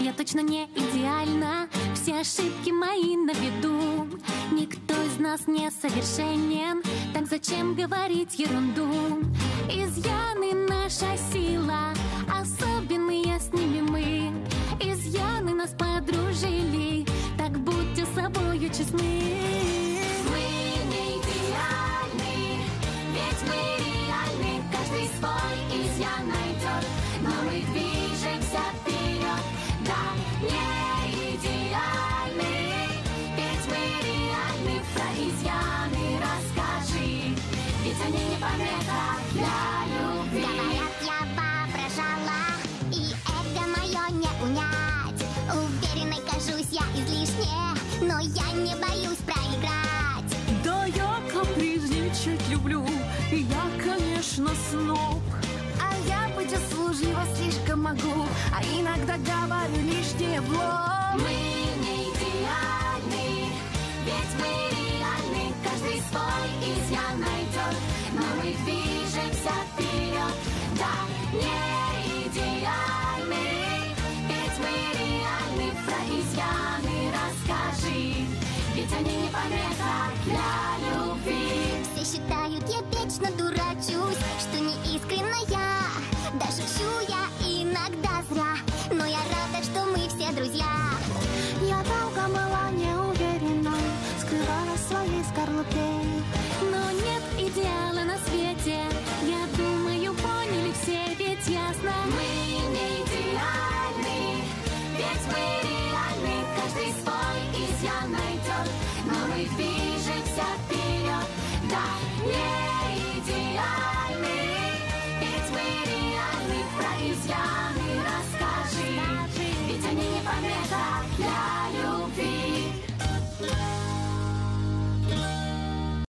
Я точно не идеальна, все ошибки мои на виду. Никто из нас не совершенен, так зачем говорить ерунду? Изъяны наша сила, особенные с ними мы. Изъяны нас подружили, так будьте собою честны. Мы не идеальны, ведь мы реальны. Каждый свой изъян найдет, но мы движемся вперед. Да, не идеальны, ведь мы реальны. Про изъяны расскажи, ведь они не помеха для любви. Говорят, я воображала, и эго мое не унять. Уверенной кажусь я излишне, но я не боюсь проиграть. Да, я капризничать люблю, и я, конечно, сноб. А я быть услужлива слишком могу, а иногда говорю лишнее в лоб. Мы не идеальны, ведь мы реальны. Каждый свой изъян найдет, но мы движемся вперед. Да, не идеальны, ведь мы реальны. Про изъяны расскажи, ведь они не помеха для любви. Все считают, я вечно дурачусь, что не искренная. Да шучу я иногда зря, но я рада, что мы все друзья. Я долго была неуверена, скрывала свои скорлупе. Но нет идеала на свете, я думаю, поняли все, ведь ясно. Мы не идеальны, ведь мы реальны. Каждый свой изъян найдет, но мы движемся вперед. Да, не идеальны, ведь мы реальны. Про изъяны расскажи, ведь они не помеха для любви.